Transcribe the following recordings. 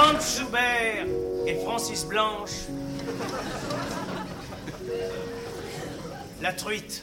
Franz Schubert et Francis Blanche. La truite.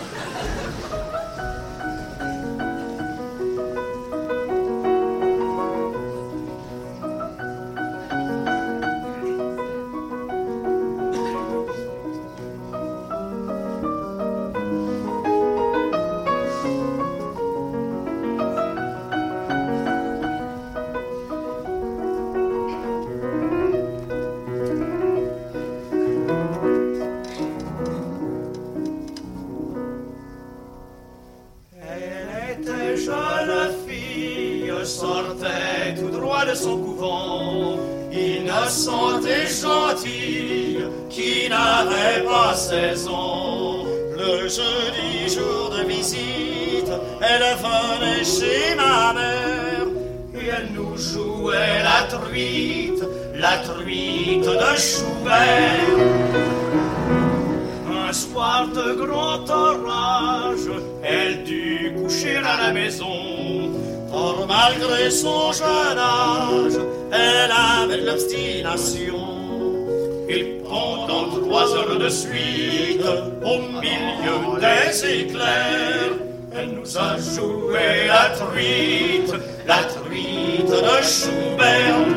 Sortait tout droit de son couvent, innocente et gentille, qui n'avait pas 16 ans. Le jeudi jour de visite, elle venait chez ma mère, et elle nous jouait la truite de Schubert. Un soir de grand orage, elle dut coucher à la maison. Or malgré son jeune âge, elle avait de l'obstination. Et pendant 3 heures de suite, au milieu des éclairs, elle nous a joué la truite de Schubert.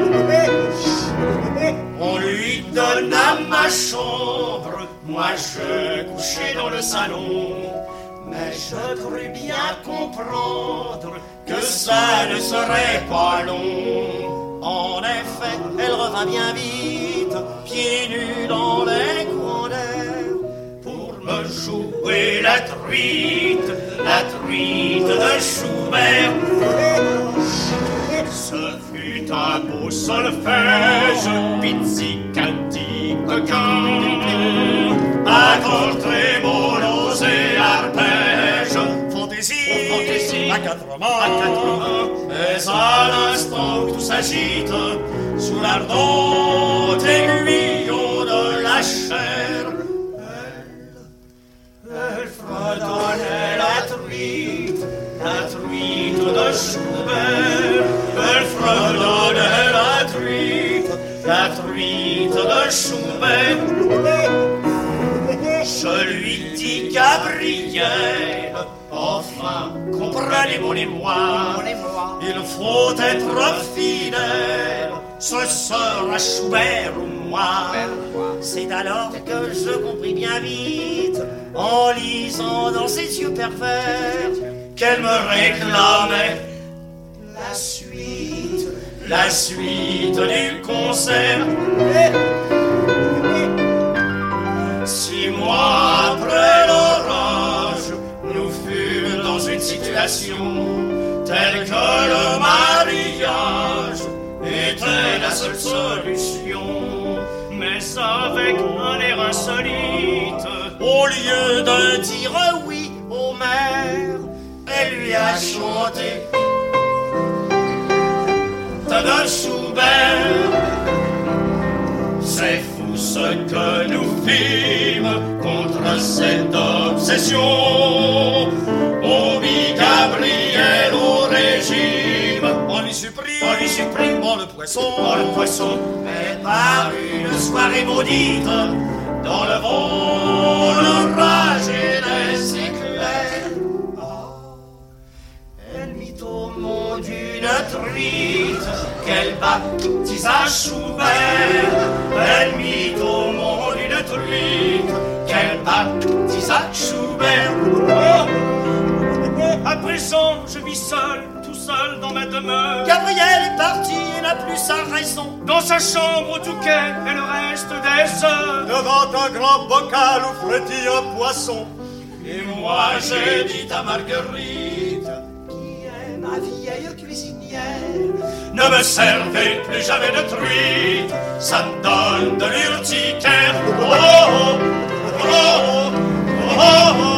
On lui donna ma chambre, moi je couchais dans le salon. Mais je crus bien comprendre que ça ne serait pas long. En effet, elle revint bien vite, pieds nus dans les courants d'air, pour me jouer la truite de Schubert. Ce fut un beau solfège, pizzicati, coquin, accords trémolos et arpèges, fantaisie, à 4 mains. Mais à l'instant que tout s'agite, sous l'ardent aiguillon de la chair, elle fredonnait la truite de Schubert. Elle fredonnait la truite de Schubert. Je lui dis, Gabriel, enfin, comprenez mon émoi. Il faut être fidèle, ce sera Schubert ou moi. C'est alors que je compris bien vite, en lisant dans ses yeux pervers, qu'elle me réclamait la suite du concert. 6 mois après l'orage, nous fûmes dans une situation telle que le mariage était la seule solution. Mais avec un air insolite, au lieu de dire oui au maire, elle lui a chanté de Schubert. C'est fou ce que nous vîmes contre cette obsession. On mit Gabriel au régime, on lui supprime le poisson, mais par une soirée maudite, dans le vent, l'orage et les éclairs, elle mit au monde une truite qu'elle baptisa Schubert. Elle mit au monde une truite qu'elle baptisa Schubert. À présent, je vis seul, tout seul dans ma demeure. Gabriel est parti et n'a plus sa raison. Dans sa chambre au Touquet et le reste des heures, devant un grand bocal où frétille un poisson. Et moi j'ai dit à Marguerite, qui est ma vieille cuisinière, ne me servez plus jamais de truite, ça me donne de l'urticaire. Oh, oh, oh, oh, oh.